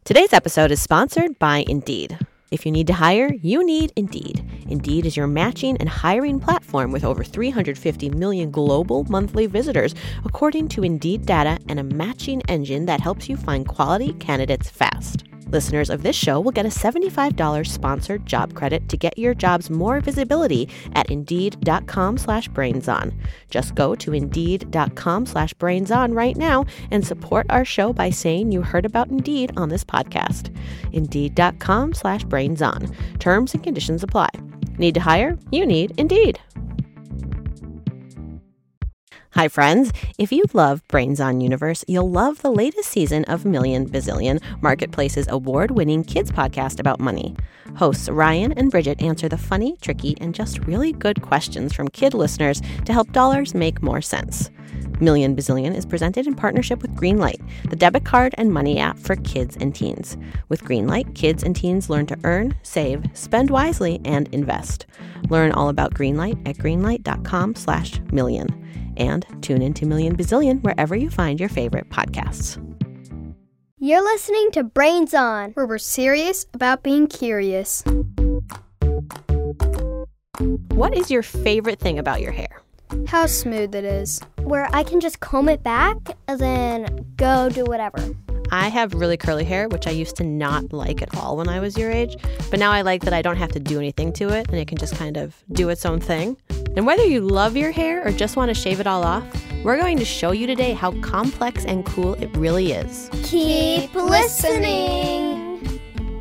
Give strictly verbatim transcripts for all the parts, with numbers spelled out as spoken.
Today's episode is sponsored by Indeed. If you need to hire, you need Indeed. Indeed is your matching and hiring platform with over three hundred fifty million global monthly visitors, according to Indeed data, and a matching engine that helps you find quality candidates fast. Listeners of this show will get a seventy-five dollars sponsored job credit to get your jobs more visibility at Indeed.com slash BrainsOn. Just go to Indeed.com slash BrainsOn right now and support our show by saying you heard about Indeed on this podcast. Indeed.com slash BrainsOn. Terms and conditions apply. Need to hire? You need Indeed. Hi, friends. If you love Brains On Universe, you'll love the latest season of Million Bazillion, Marketplace's award-winning kids podcast about money. Hosts Ryan and Bridget answer the funny, tricky, and just really good questions from kid listeners to help dollars make more sense. Million Bazillion is presented in partnership with Greenlight, the debit card and money app for kids and teens. With Greenlight, kids and teens learn to earn, save, spend wisely, and invest. Learn all about Greenlight at greenlight.com slash million. And tune into Million Bazillion wherever you find your favorite podcasts. You're listening to Brains On, where we're serious about being curious. What is your favorite thing about your hair? How smooth it is. Where I can just comb it back and then go do whatever. I have really curly hair, which I used to not like at all when I was your age. But now I like that I don't have to do anything to it and it can just kind of do its own thing. And whether you love your hair or just want to shave it all off, we're going to show you today how complex and cool it really is. Keep listening!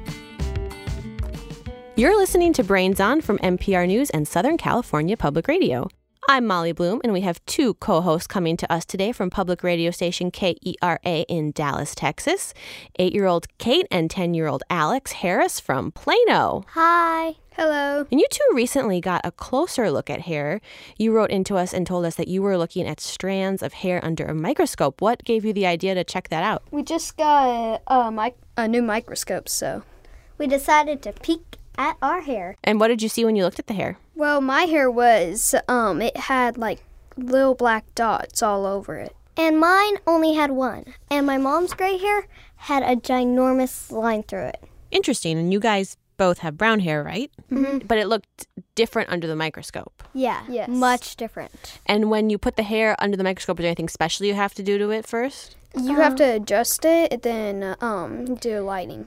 You're listening to Brains On from N P R News and Southern California Public Radio. I'm Molly Bloom, and we have two co-hosts coming to us today from public radio station K E R A in Dallas, Texas. Eight-year-old Kate and ten-year-old Alex Harris from Plano. Hi. Hello. And you two recently got a closer look at hair. You wrote into us and told us that you were looking at strands of hair under a microscope. What gave you the idea to check that out? We just got a, a, mic- a new microscope, so we decided to peek at our hair. And what did you see when you looked at the hair? Well, my hair was, um, it had like little black dots all over it. And mine only had one. And my mom's gray hair had a ginormous line through it. Interesting. And you guys both have brown hair, right? Mm-hmm. But it looked different under the microscope. Yeah, yes. Much different. And when you put the hair under the microscope, is there anything special you have to do to it first? You um, have to adjust it, then um, do lighting.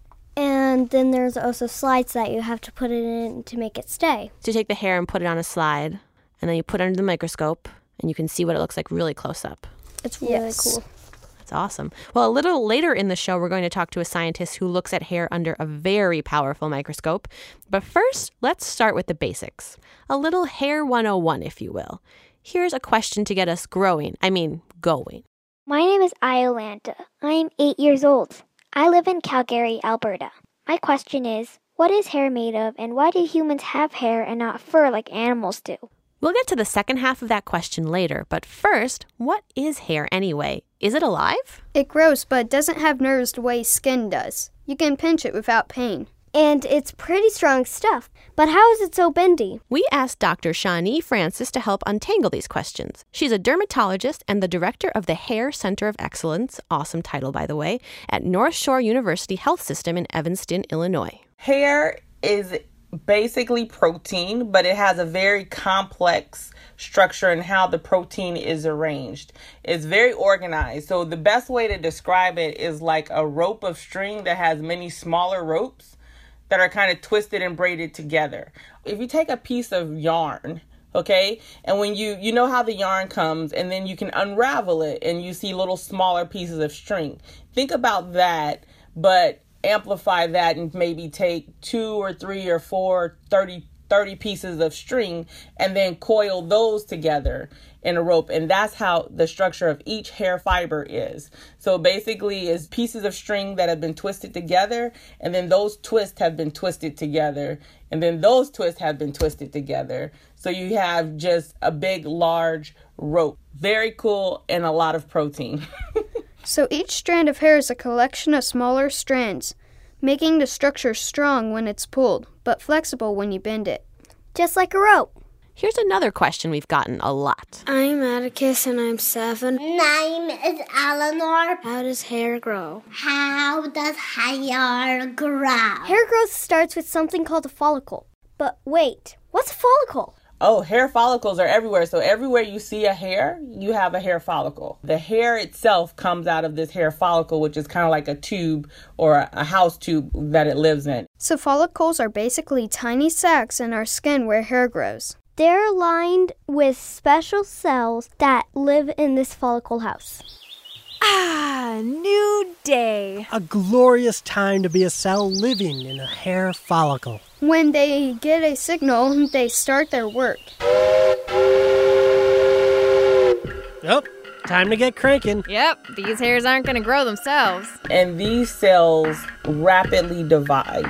And then there's also slides that you have to put it in to make it stay. So you take the hair and put it on a slide, and then you put it under the microscope, and you can see what it looks like really close up. It's really Yes. cool. That's awesome. Well, a little later in the show, we're going to talk to a scientist who looks at hair under a very powerful microscope. But first, let's start with the basics. A little hair one oh one, if you will. Here's a question to get us growing, I mean, going. My name is Iolanta. I am eight years old. I live in Calgary, Alberta. My question is, what is hair made of, and why do humans have hair and not fur like animals do? We'll get to the second half of that question later, but first, what is hair anyway? Is it alive? It grows, but doesn't have nerves the way skin does. You can pinch it without pain. And it's pretty strong stuff. But how is it so bendy? We asked Doctor Shawnee Francis to help untangle these questions. She's a dermatologist and the director of the Hair Center of Excellence, awesome title by the way, at North Shore University Health System in Evanston, Illinois. Hair is basically protein, but it has a very complex structure in how the protein is arranged. It's very organized. So the best way to describe it is like a rope of string that has many smaller ropes that are kind of twisted and braided together. If you take a piece of yarn, okay, and when you, you know how the yarn comes and then you can unravel it and you see little smaller pieces of string. Think about that, but amplify that and maybe take two or three or four, thirty, thirty pieces of string and then coil those together in a rope. And that's how the structure of each hair fiber is. So basically is pieces of string that have been twisted together, and then those twists have been twisted together, and then those twists have been twisted together. So you have just a big, large rope. Very cool and a lot of protein. So each strand of hair is a collection of smaller strands, making the structure strong when it's pulled, but flexible when you bend it. Just like a rope. Here's another question we've gotten a lot. I'm Atticus and I'm seven. Name is Eleanor. How does hair grow? How does hair grow? Hair growth starts with something called a follicle. But wait, what's a follicle? Oh, hair follicles are everywhere. So everywhere you see a hair, you have a hair follicle. The hair itself comes out of this hair follicle, which is kind of like a tube or a house tube that it lives in. So follicles are basically tiny sacs in our skin where hair grows. They're lined with special cells that live in this follicle house. Ah, new day. A glorious time to be a cell living in a hair follicle. When they get a signal, they start their work. Yep, time to get cranking. Yep, these hairs aren't going to grow themselves. And these cells rapidly divide.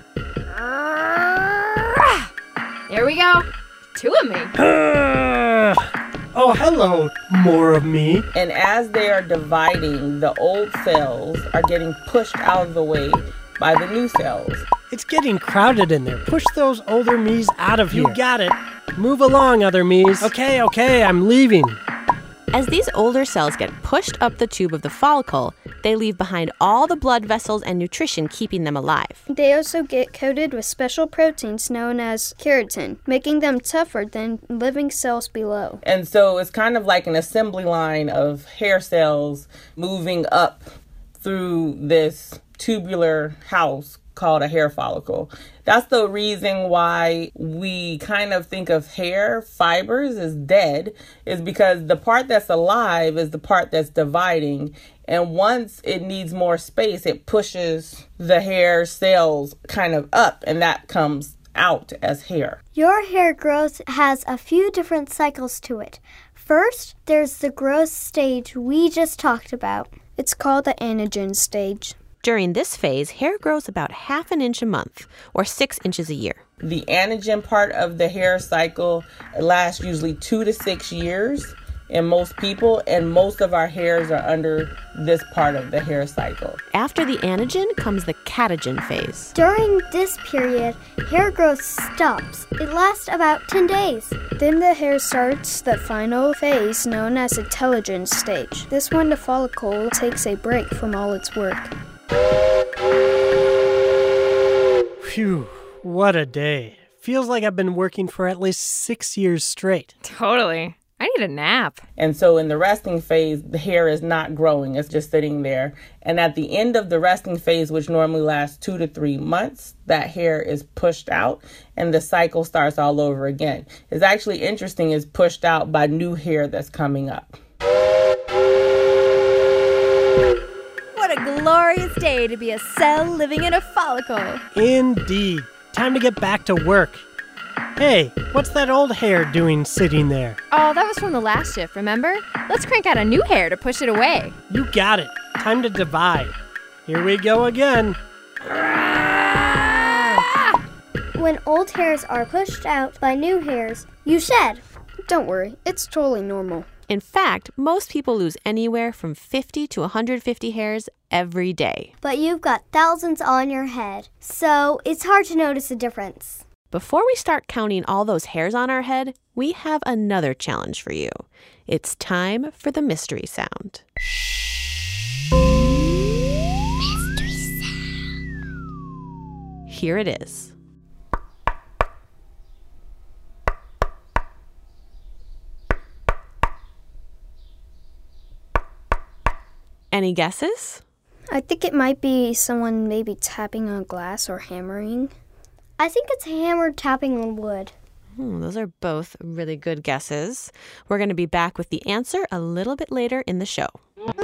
Here we go. Two of me. Uh, oh, hello, more of me. And as they are dividing, the old cells are getting pushed out of the way by the new cells. It's getting crowded in there. Push those older me's out of here. You got it. Move along, other me's. Okay, okay, I'm leaving. As these older cells get pushed up the tube of the follicle, they leave behind all the blood vessels and nutrition keeping them alive. They also get coated with special proteins known as keratin, making them tougher than living cells below. And so it's kind of like an assembly line of hair cells moving up through this tubular house called a hair follicle. That's the reason why we kind of think of hair fibers as dead, is because the part that's alive is the part that's dividing. And once it needs more space, it pushes the hair cells kind of up, and that comes out as hair. Your hair growth has a few different cycles to it. First, there's the growth stage we just talked about. It's called the anagen stage. During this phase, hair grows about half an inch a month, or six inches a year. The anagen part of the hair cycle lasts usually two to six years in most people, and most of our hairs are under this part of the hair cycle. After the anagen comes the catagen phase. During this period, hair growth stops. It lasts about ten days. Then the hair starts the final phase known as the telogen stage. This one, the follicle takes a break from all its work. Phew, what a day. Feels like I've been working for at least six years straight. Totally. I need a nap. And so in the resting phase, the hair is not growing. It's just sitting there. And at the end of the resting phase, which normally lasts two to three months, that hair is pushed out and the cycle starts all over again. It's actually interesting. It's pushed out by new hair that's coming up. What a glorious day to be a cell living in a follicle. Indeed. Time to get back to work. Hey, what's that old hair doing sitting there? Oh, that was from the last shift, remember? Let's crank out a new hair to push it away. You got it. Time to divide. Here we go again. When old hairs are pushed out by new hairs, you shed. Don't worry, it's totally normal. In fact, most people lose anywhere from fifty to one hundred fifty hairs every day. But you've got thousands on your head, so it's hard to notice a difference. Before we start counting all those hairs on our head, we have another challenge for you. It's time for the mystery sound. Mystery sound. Here it is. Any guesses? I think it might be someone maybe tapping on glass or hammering. I think it's a hammer tapping on wood. Hmm, those are both really good guesses. We're going to be back with the answer a little bit later in the show.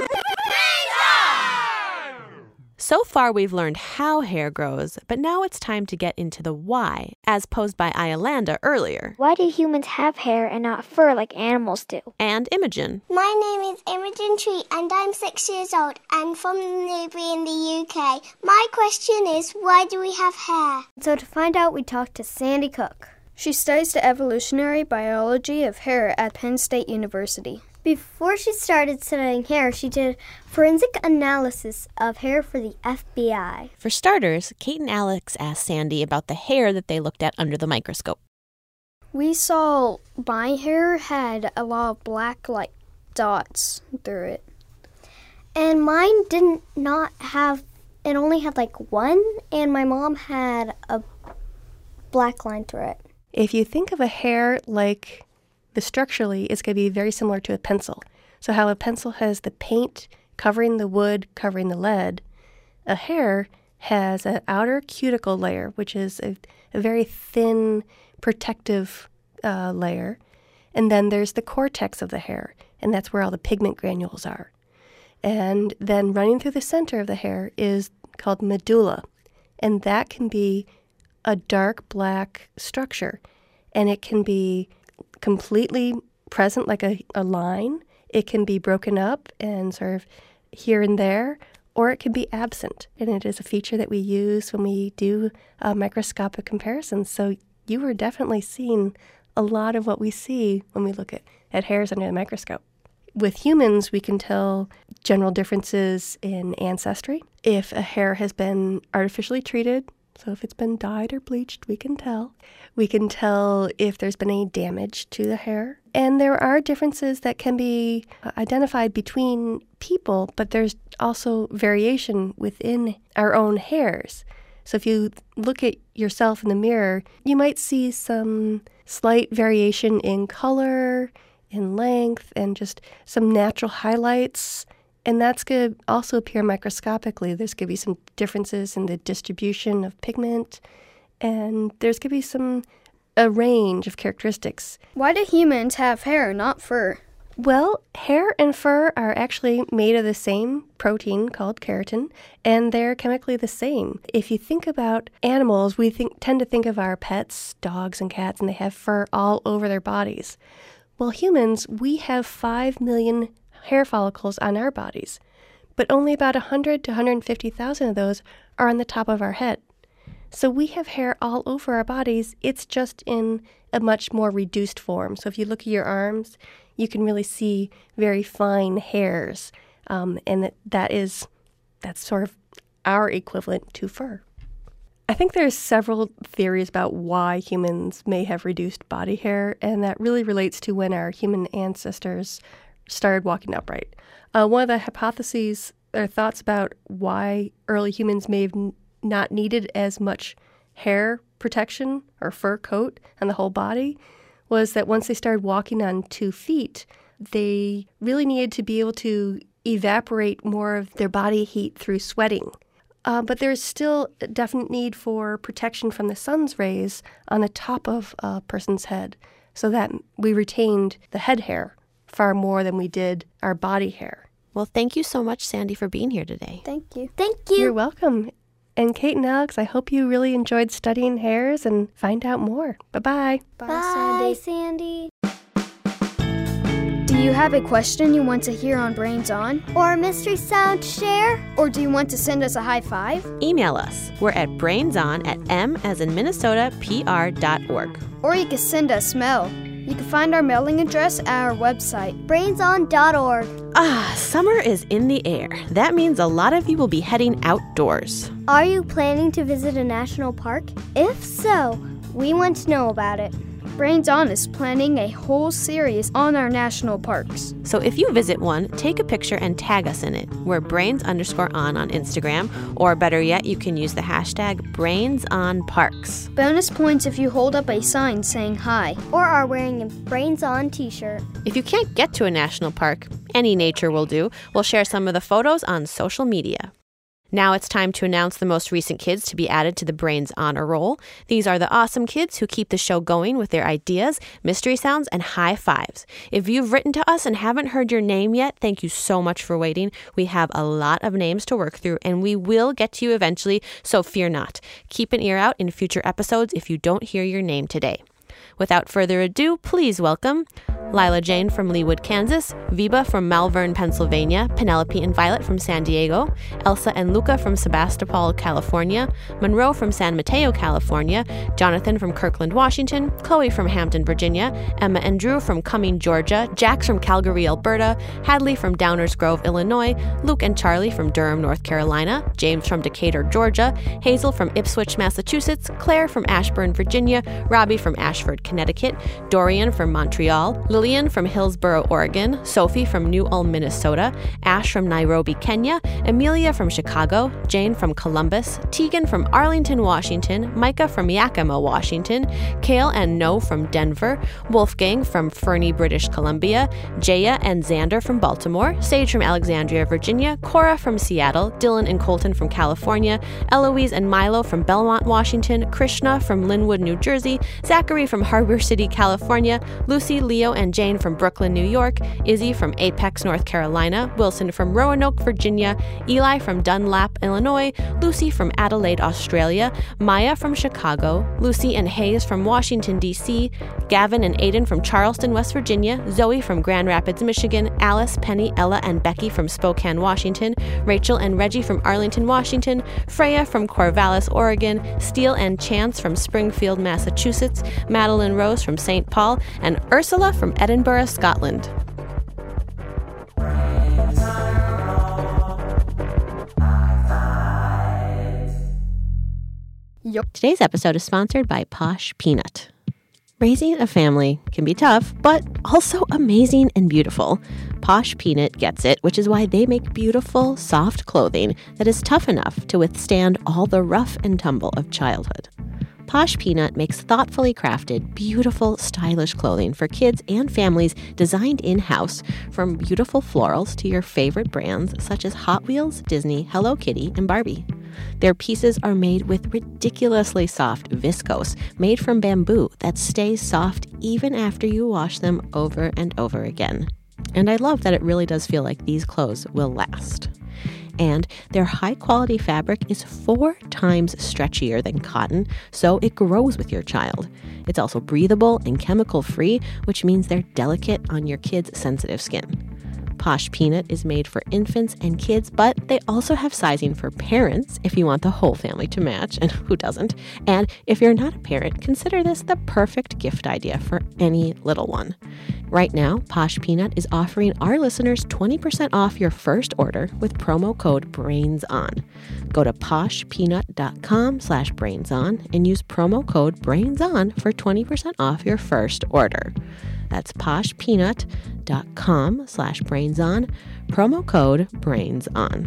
So far, we've learned how hair grows, but now it's time to get into the why, as posed by Iolanda earlier. Why do humans have hair and not fur like animals do? And Imogen. My name is Imogen Tree and I'm six years old and from Newbury in the U K. My question is, why do we have hair? So to find out, we talked to Sandy Cook. She studies the evolutionary biology of hair at Penn State University. Before she started studying hair, she did forensic analysis of hair for the F B I. For starters, Kate and Alex asked Sandy about the hair that they looked at under the microscope. We saw my hair had a lot of black, like, dots through it. And mine didn't not have, it only had like one, and my mom had a black line through it. If you think of a hair like the structurally, it's going to be very similar to a pencil. So how a pencil has the paint covering the wood, covering the lead, a hair has an outer cuticle layer, which is a, a very thin protective uh, layer. And then there's the cortex of the hair, and that's where all the pigment granules are. And then running through the center of the hair is called medulla, and that can be a dark black structure, and it can be completely present like a, a line. It can be broken up and sort of here and there, or it can be absent, and it is a feature that we use when we do uh, microscopic comparisons. So you are definitely seeing a lot of what we see when we look at, at hairs under the microscope. With humans, we can tell general differences in ancestry. If a hair has been artificially treated, so if it's been dyed or bleached, we can tell. We can tell if there's been any damage to the hair. And there are differences that can be identified between people, but there's also variation within our own hairs. So if you look at yourself in the mirror, you might see some slight variation in color, in length, and just some natural highlights. And that's going to also appear microscopically. There's going to be some differences in the distribution of pigment, and there's going to be some a range of characteristics. Why do humans have hair, not fur? Well, hair and fur are actually made of the same protein called keratin, and they're chemically the same. If you think about animals, we think, tend to think of our pets, dogs and cats, and they have fur all over their bodies. Well, humans, we have five million hair follicles on our bodies, but only about one hundred to one hundred fifty thousand of those are on the top of our head. So we have hair all over our bodies. It's just in a much more reduced form. So if you look at your arms, you can really see very fine hairs, um, and that, that is, that's sort of our equivalent to fur. I think there's several theories about why humans may have reduced body hair, and that really relates to when our human ancestors started walking upright. Uh, one of the hypotheses or thoughts about why early humans may have n- not needed as much hair protection or fur coat on the whole body was that once they started walking on two feet, they really needed to be able to evaporate more of their body heat through sweating. Uh, but there's still a definite need for protection from the sun's rays on the top of a person's head, so that we retained the head hair far more than we did our body hair. Well, thank you so much, Sandy, for being here today. Thank you. Thank you. You're welcome. And Kate and Alex, I hope you really enjoyed studying hairs and find out more. Bye-bye. Bye, Bye, Sandy. Sandy. Do you have a question you want to hear on Brains On? Or a mystery sound to share? Or do you want to send us a high five? Email us. We're at brainson at m as in Minnesota, pr dot org. Or you can send us mail. You can find our mailing address at our website, brains on dot org. Ah, summer is in the air. That means a lot of you will be heading outdoors. Are you planning to visit a national park? If so, we want to know about it. Brains On is planning a whole series on our national parks. So if you visit one, take a picture and tag us in it. We're brains underscore on on Instagram, or better yet, you can use the hashtag BrainsOnParks. Bonus points if you hold up a sign saying hi. Or are wearing a Brains On t-shirt. If you can't get to a national park, any nature will do. We'll share some of the photos on social media. Now it's time to announce the most recent kids to be added to the Brains Honor Roll. These are the awesome kids who keep the show going with their ideas, mystery sounds, and high fives. If you've written to us and haven't heard your name yet, thank you so much for waiting. We have a lot of names to work through, and we will get to you eventually, so fear not. Keep an ear out in future episodes if you don't hear your name today. Without further ado, please welcome Lila Jane from Leawood, Kansas, Viba from Malvern, Pennsylvania, Penelope and Violet from San Diego, Elsa and Luca from Sebastopol, California, Monroe from San Mateo, California, Jonathan from Kirkland, Washington, Chloe from Hampton, Virginia, Emma and Drew from Cumming, Georgia, Jax from Calgary, Alberta, Hadley from Downers Grove, Illinois, Luke and Charlie from Durham, North Carolina, James from Decatur, Georgia, Hazel from Ipswich, Massachusetts, Claire from Ashburn, Virginia, Robbie from Ashford, Connecticut, Dorian from Montreal, Lillian from Hillsboro, Oregon, Sophie from New Ulm, Minnesota, Ash from Nairobi, Kenya, Amelia from Chicago, Jane from Columbus, Tegan from Arlington, Washington, Micah from Yakima, Washington, Kale and No from Denver, Wolfgang from Fernie, British Columbia, Jaya and Xander from Baltimore, Sage from Alexandria, Virginia, Cora from Seattle, Dylan and Colton from California, Eloise and Milo from Belmont, Washington, Krishna from Linwood, New Jersey, Zachary from Harbor City, California, Lucy, Leo, and Jane from Brooklyn, New York, Izzy from Apex, North Carolina, Wilson from Roanoke, Virginia, Eli from Dunlap, Illinois, Lucy from Adelaide, Australia, Maya from Chicago, Lucy and Hayes from Washington, D C, Gavin and Aiden from Charleston, West Virginia, Zoe from Grand Rapids, Michigan, Alice, Penny, Ella, and Becky from Spokane, Washington, Rachel and Reggie from Arlington, Washington, Freya from Corvallis, Oregon, Steele and Chance from Springfield, Massachusetts, Madeline Rose from Saint Paul, and Ursula from Edinburgh, Scotland. Today's episode is sponsored by Posh Peanut. Raising a family can be tough, but also amazing and beautiful. Posh Peanut gets it, which is why they make beautiful, soft clothing that is tough enough to withstand all the rough and tumble of childhood. Posh Peanut makes thoughtfully crafted, beautiful, stylish clothing for kids and families designed in-house, from beautiful florals to your favorite brands such as Hot Wheels, Disney, Hello Kitty, and Barbie. Their pieces are made with ridiculously soft viscose, made from bamboo that stays soft even after you wash them over and over again. And I love that it really does feel like these clothes will last. And their high-quality fabric is four times stretchier than cotton, so it grows with your child. It's also breathable and chemical-free, which means they're delicate on your kids' sensitive skin. Posh Peanut is made for infants and kids, but they also have sizing for parents if you want the whole family to match, and who doesn't? And if you're not a parent, consider this the perfect gift idea for any little one. Right now, Posh Peanut is offering our listeners twenty percent off your first order with promo code BRAINSON. Go to poshpeanut.com slash brainson and use promo code BRAINSON for twenty percent off your first order. That's poshpeanut.com slash brainson, promo code BRAINSON.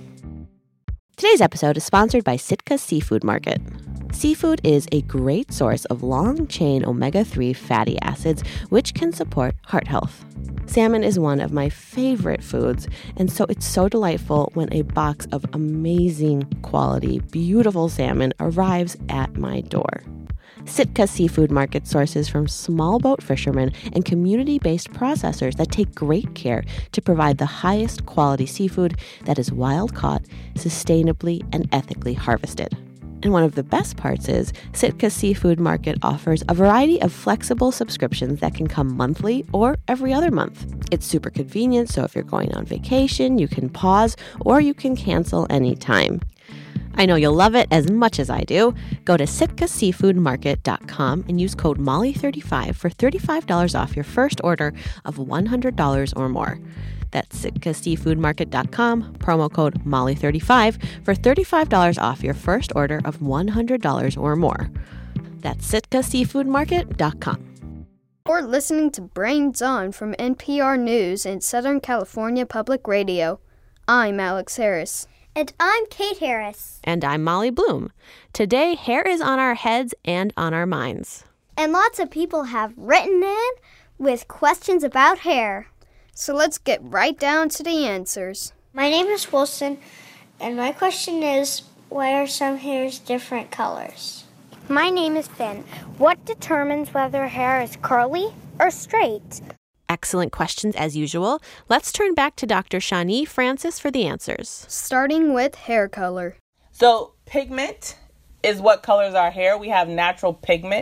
Today's episode is sponsored by Sitka Seafood Market. Seafood is a great source of long-chain omega three fatty acids, which can support heart health. Salmon is one of my favorite foods, and so it's so delightful when a box of amazing quality, beautiful salmon arrives at my door. Sitka Seafood Market sources from small boat fishermen and community-based processors that take great care to provide the highest quality seafood that is wild-caught, sustainably, and ethically harvested. And one of the best parts is Sitka Seafood Market offers a variety of flexible subscriptions that can come monthly or every other month. It's super convenient, so if you're going on vacation, you can pause or you can cancel anytime. I know you'll love it as much as I do. Go to sitka seafood market dot com and use code Molly thirty-five for thirty-five dollars off your first order of one hundred dollars or more. That's sitka seafood market dot com, promo code Molly thirty-five for thirty-five dollars off your first order of one hundred dollars or more. That's sitka seafood market dot com. You're listening to Brains On from N P R News and Southern California Public Radio. I'm Alex Harris. And I'm Kate Harris. And I'm Molly Bloom. Today, hair is on our heads and on our minds. And lots of people have written in with questions about hair. So let's get right down to the answers. My name is Wilson, and my question is, why are some hairs different colors? My name is Finn. What determines whether hair is curly or straight? Excellent questions as usual. Let's turn back to Doctor Shawnee Francis for the answers. Starting with hair color. So pigment is what colors our hair. We have natural pigment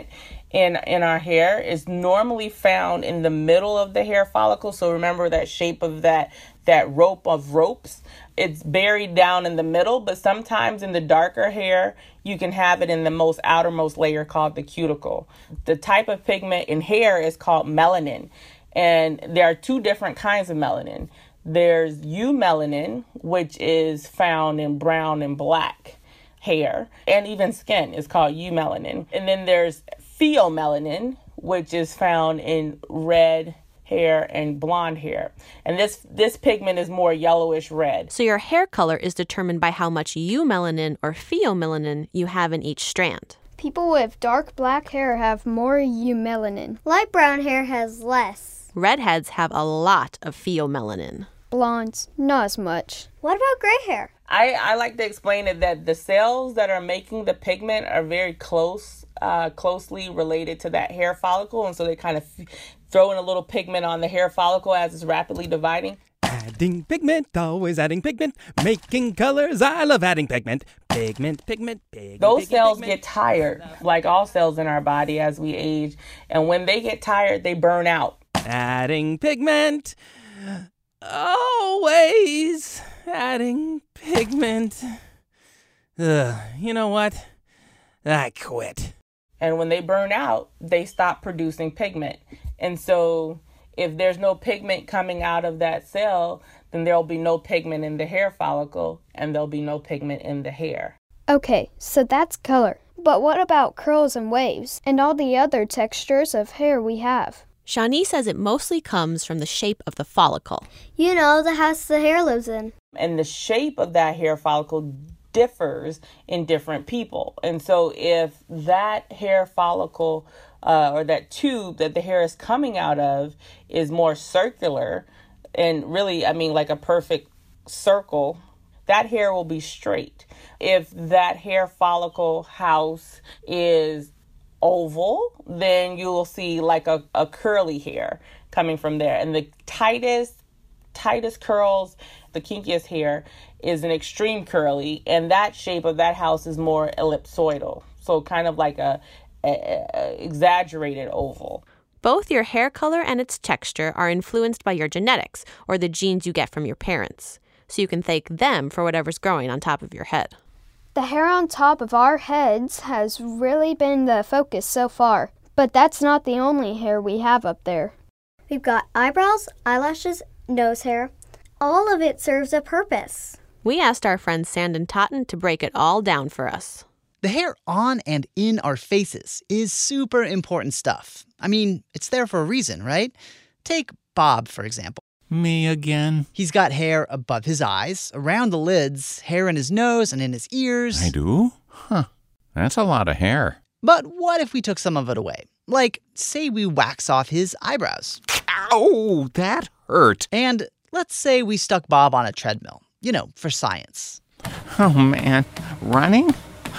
in, in our hair is normally found in the middle of the hair follicle. So remember that shape of that, that rope of ropes. It's buried down in the middle, but sometimes in the darker hair, you can have it in the most outermost layer called the cuticle. The type of pigment in hair is called melanin. And there are two different kinds of melanin. There's eumelanin, which is found in brown and black hair, and even skin is called eumelanin. And then there's pheomelanin, which is found in red hair and blonde hair. And this this pigment is more yellowish red. So your hair color is determined by how much eumelanin or pheomelanin you have in each strand. People with dark black hair have more eumelanin. Light brown hair has less. Redheads have a lot of pheomelanin. Blondes, not as much. What about gray hair? I, I like to explain it that the cells that are making the pigment are very close, uh, closely related to that hair follicle. And so they kind of f- throw in a little pigment on the hair follicle as it's rapidly dividing. Adding pigment, always adding pigment, making colors. I love adding pigment. Pigment, pigment, pigment. Those pigment, cells pigment. get tired, like all cells in our body as we age. And when they get tired, they burn out. Adding pigment. Always adding pigment. Ugh, you know what? I quit. And when they burn out, they stop producing pigment. And so if there's no pigment coming out of that cell, then there'll be no pigment in the hair follicle, and there'll be no pigment in the hair. Okay, so that's color. But what about curls and waves and all the other textures of hair we have? Shawnee says it mostly comes from the shape of the follicle. You know, the house the hair lives in. And the shape of that hair follicle differs in different people. And so if that hair follicle uh, or that tube that the hair is coming out of is more circular, and really, I mean, like a perfect circle, that hair will be straight. If that hair follicle house is oval, then you will see like a, a curly hair coming from there. And the tightest, tightest curls, the kinkiest hair is an extreme curly, and that shape of that house is more ellipsoidal. So kind of like a, a, a exaggerated oval. Both your hair color and its texture are influenced by your genetics, or the genes you get from your parents. So you can thank them for whatever's growing on top of your head. The hair on top of our heads has really been the focus so far, but that's not the only hair we have up there. We've got eyebrows, eyelashes, nose hair. All of it serves a purpose. We asked our friend Sandon Totten to break it all down for us. The hair on and in our faces is super important stuff. I mean, it's there for a reason, right? Take Bob, for example. Me again? He's got hair above his eyes, around the lids, hair in his nose and in his ears. I do? Huh. That's a lot of hair. But what if we took some of it away? Like, say we wax off his eyebrows. Ow, that hurt. And let's say we stuck Bob on a treadmill. You know, for science. Oh, man. Running?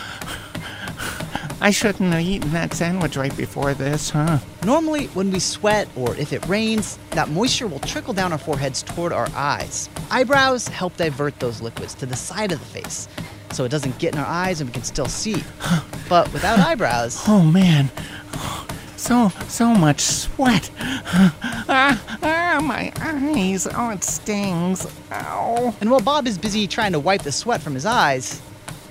I shouldn't have eaten that sandwich right before this, huh? Normally, when we sweat or if it rains, that moisture will trickle down our foreheads toward our eyes. Eyebrows help divert those liquids to the side of the face, so it doesn't get in our eyes and we can still see. But without eyebrows... Oh, man. So, so much sweat. Ah, ah, my eyes. Oh, it stings. Ow. And while Bob is busy trying to wipe the sweat from his eyes...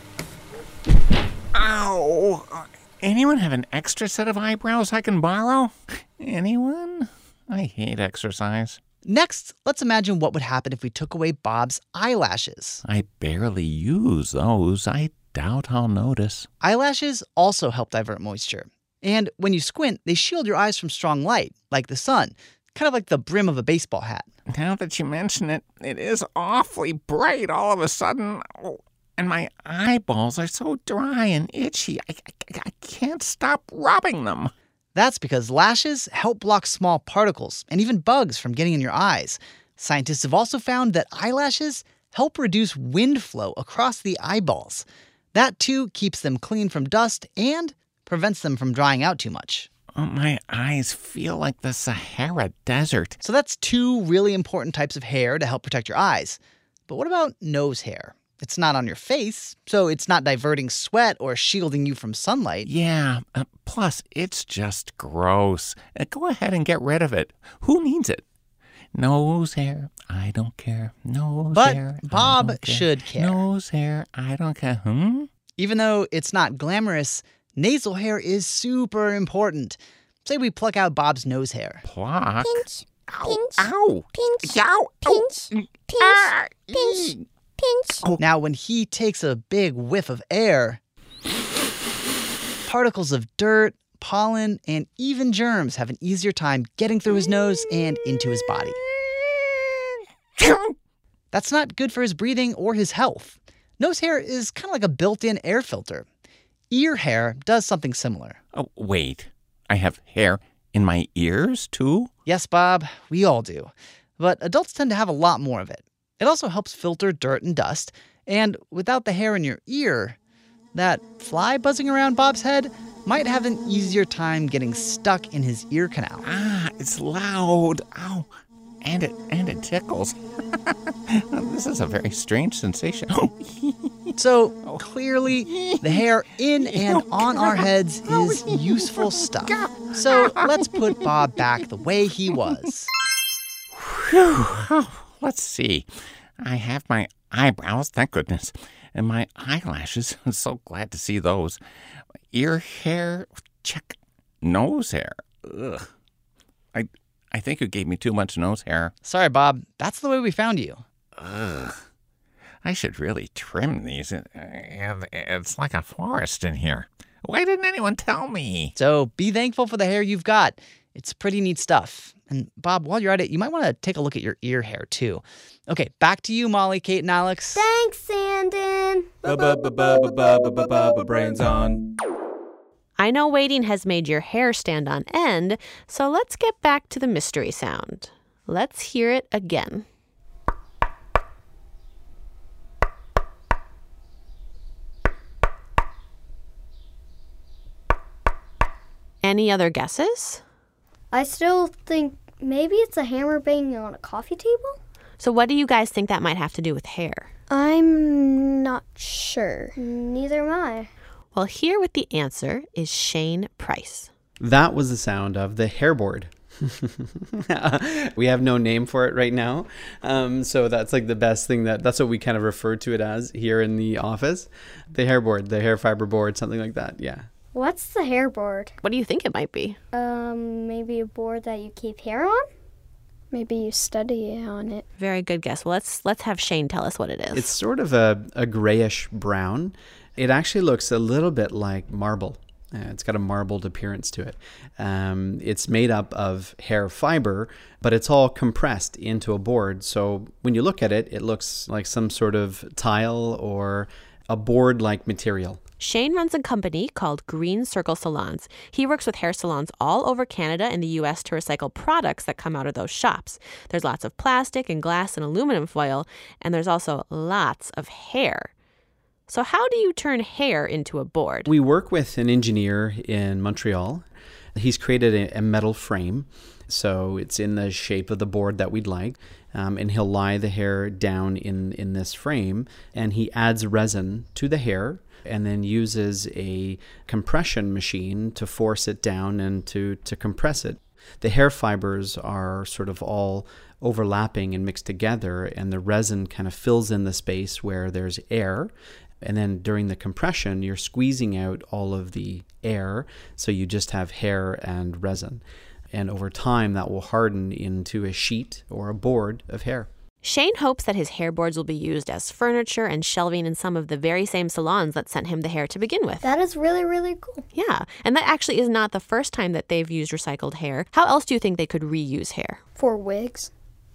Ow! Anyone have an extra set of eyebrows I can borrow? Anyone? I hate exercise. Next, let's imagine what would happen if we took away Bob's eyelashes. I barely use those. I doubt I'll notice. Eyelashes also help divert moisture. And when you squint, they shield your eyes from strong light, like the sun, kind of like the brim of a baseball hat. Now that you mention it, it is awfully bright all of a sudden. Oh. And my eyeballs are so dry and itchy, I, I, I can't stop rubbing them. That's because lashes help block small particles and even bugs from getting in your eyes. Scientists have also found that eyelashes help reduce wind flow across the eyeballs. That, too, keeps them clean from dust and prevents them from drying out too much. Oh, my eyes feel like the Sahara Desert. So that's two really important types of hair to help protect your eyes. But what about nose hair? It's not on your face, so it's not diverting sweat or shielding you from sunlight. Yeah, uh, plus it's just gross. Uh, go ahead and get rid of it. Who needs it? Nose hair, I don't care. Nose but hair, Bob I don't care. should care. Nose hair, I don't care. Hmm? Even though it's not glamorous, nasal hair is super important. Say we pluck out Bob's nose hair. Pluck? Pinch, pinch, Ow! pinch, Ow! pinch, pinch, Ah, pinch, ee. pinch. Now, when he takes a big whiff of air, particles of dirt, pollen, and even germs have an easier time getting through his nose and into his body. That's not good for his breathing or his health. Nose hair is kind of like a built-in air filter. Ear hair does something similar. Oh, wait. I have hair in my ears, too? Yes, Bob, we all do. But adults tend to have a lot more of it. It also helps filter dirt and dust. And without the hair in your ear, that fly buzzing around Bob's head might have an easier time getting stuck in his ear canal. Ah, it's loud. Ow. And it and it tickles. This is a very strange sensation. So, clearly, the hair in and on our heads is useful stuff. So, let's put Bob back the way he was. Whew. Oh, let's see. I have my eyebrows, thank goodness. And my eyelashes. I'm so glad to see those. Ear hair, check. Nose hair. Ugh. I I think you gave me too much nose hair. Sorry, Bob. That's the way we found you. Ugh. I should really trim these. It's like a forest in here. Why didn't anyone tell me? So be thankful for the hair you've got. It's pretty neat stuff. And Bob, while you're at it, you might want to take a look at your ear hair, too. Okay, back to you, Molly, Kate, and Alex. Thanks, Sandon. Brains on. I know waiting has made your hair stand on end, so let's get back to the mystery sound. Let's hear it again. Any other guesses? I still think maybe it's a hammer banging on a coffee table? So what do you guys think that might have to do with hair? I'm not sure. Neither am I. Well, here with the answer is Shane Price. That was the sound of the hairboard. We have no name for it right now. Um, so that's like the best thing that, that's what we kind of refer to it as here in the office. The hairboard, the hair fiber board, something like that. Yeah. What's the hair board? What do you think it might be? Um, maybe a board that you keep hair on? Maybe you study on it. Very good guess. Well, let's let's have Shane tell us what it is. It's sort of a, a grayish brown. It actually looks a little bit like marble. Uh, it's got a marbled appearance to it. Um, it's made up of hair fiber, but it's all compressed into a board. So when you look at it, it looks like some sort of tile or a board-like material. Shane runs a company called Green Circle Salons. He works with hair salons all over Canada and the U S to recycle products that come out of those shops. There's lots of plastic and glass and aluminum foil, and there's also lots of hair. So how do you turn hair into a board? We work with an engineer in Montreal. He's created a, a metal frame, so it's in the shape of the board that we'd like. Um, and he'll lie the hair down in, in this frame, and he adds resin to the hair and then uses a compression machine to force it down and to, to compress it. The hair fibers are sort of all overlapping and mixed together, and the resin kind of fills in the space where there's air. And then during the compression, you're squeezing out all of the air, so you just have hair and resin. And over time, that will harden into a sheet or a board of hair. Shane hopes that his hair boards will be used as furniture and shelving in some of the very same salons that sent him the hair to begin with. That is really, really cool. Yeah, and that actually is not the first time that they've used recycled hair. How else do you think they could reuse hair? For wigs.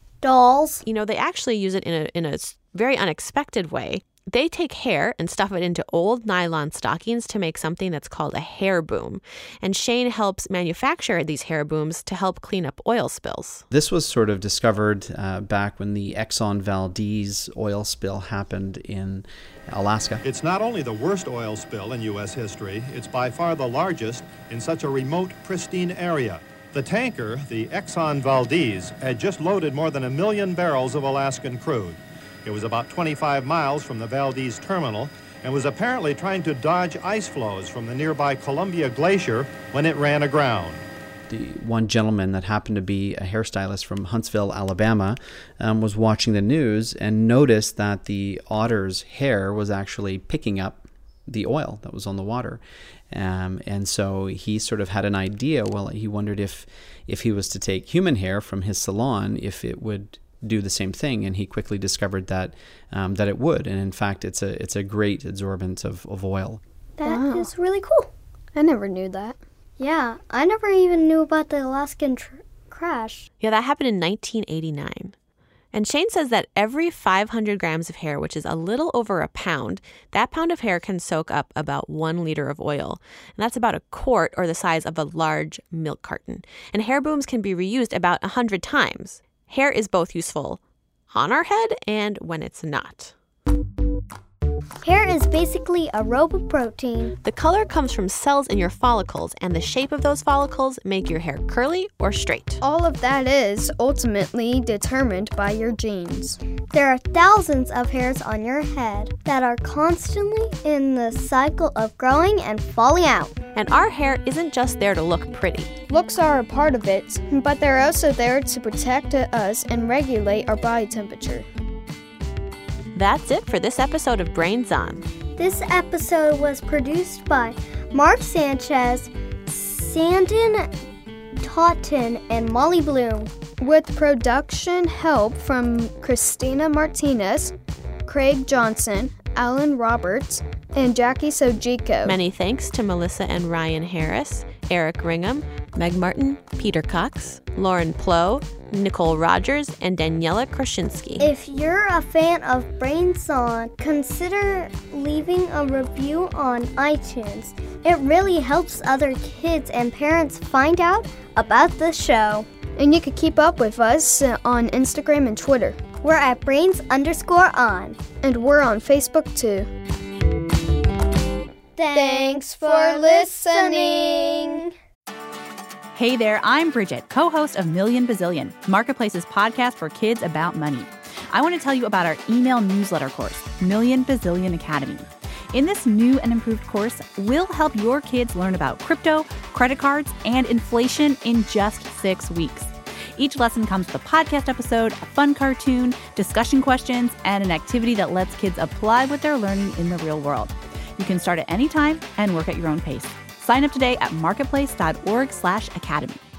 Dolls. You know, they actually use it in a in a very unexpected way. They take hair and stuff it into old nylon stockings to make something that's called a hair boom. And Shane helps manufacture these hair booms to help clean up oil spills. This was sort of discovered uh, back when the Exxon Valdez oil spill happened in Alaska. It's not only the worst oil spill in U S history, it's by far the largest in such a remote, pristine area. The tanker, the Exxon Valdez, had just loaded more than a million barrels of Alaskan crude. It was about twenty-five miles from the Valdez terminal and was apparently trying to dodge ice flows from the nearby Columbia Glacier when it ran aground. The one gentleman that happened to be a hairstylist from Huntsville, Alabama, um, was watching the news and noticed that the otter's hair was actually picking up the oil that was on the water. Um, and so he sort of had an idea. Well, he wondered if if he was to take human hair from his salon, if it would do the same thing. And he quickly discovered that um, that it would. And in fact, it's a it's a great absorbent of, of oil. That Wow. is really cool. I never knew that. Yeah, I never even knew about the Alaskan tr- crash. Yeah, that happened in nineteen eighty-nine. And Shane says that every five hundred grams of hair, which is a little over a pound, that pound of hair can soak up about one liter of oil. And that's about a quart, or the size of a large milk carton. And hair booms can be reused about one hundred times. Hair is both useful on our head and when it's not. Hair is basically a robe of protein. The color comes from cells in your follicles, and the shape of those follicles make your hair curly or straight. All of that is ultimately determined by your genes. There are thousands of hairs on your head that are constantly in the cycle of growing and falling out. And our hair isn't just there to look pretty. Looks are a part of it, but they're also there to protect us and regulate our body temperature. That's it for this episode of Brains On. This episode was produced by Mark Sanchez, Sandon Totten, and Molly Bloom, with production help from Christina Martinez, Craig Johnson, Alan Roberts, and Jackie Sojiko. Many thanks to Melissa and Ryan Harris, Eric Ringham, Meg Martin, Peter Cox, Lauren Plow, Nicole Rogers, and Daniela Krasinski. If you're a fan of Brains On, consider leaving a review on iTunes. It really helps other kids and parents find out about the show. And you can keep up with us on Instagram and Twitter. We're at Brains underscore on. And we're on Facebook too. Thanks for listening. Hey there, I'm Bridget, co-host of Million Bazillion, Marketplace's podcast for kids about money. I want to tell you about our email newsletter course, Million Bazillion Academy. In this new and improved course, we'll help your kids learn about crypto, credit cards, and inflation in just six weeks. Each lesson comes with a podcast episode, a fun cartoon, discussion questions, and an activity that lets kids apply what they're learning in the real world. You can start at any time and work at your own pace. Sign up today at marketplace.org slash academy.